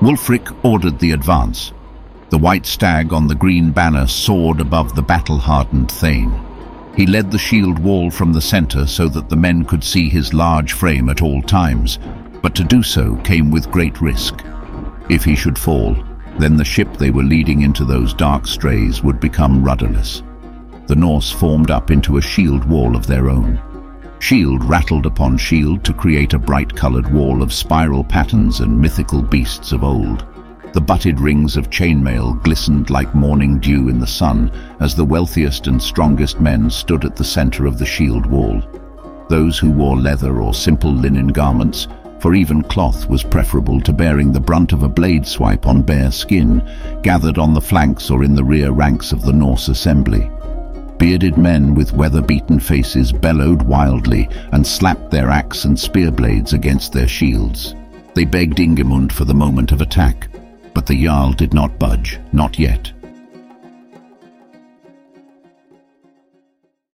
Wulfric ordered the advance. The white stag on the green banner soared above the battle-hardened Thane. He led the shield wall from the center so that the men could see his large frame at all times, but to do so came with great risk. If he should fall, then the ship they were leading into those dark strays would become rudderless. The Norse formed up into a shield wall of their own. Shield rattled upon shield to create a bright-colored wall of spiral patterns and mythical beasts of old. The butted rings of chainmail glistened like morning dew in the sun as the wealthiest and strongest men stood at the center of the shield wall. Those who wore leather or simple linen garments, for even cloth was preferable to bearing the brunt of a blade swipe on bare skin, gathered on the flanks or in the rear ranks of the Norse assembly. Bearded men with weather-beaten faces bellowed wildly and slapped their axe and spear blades against their shields. They begged Ingemund for the moment of attack, but the Jarl did not budge, not yet.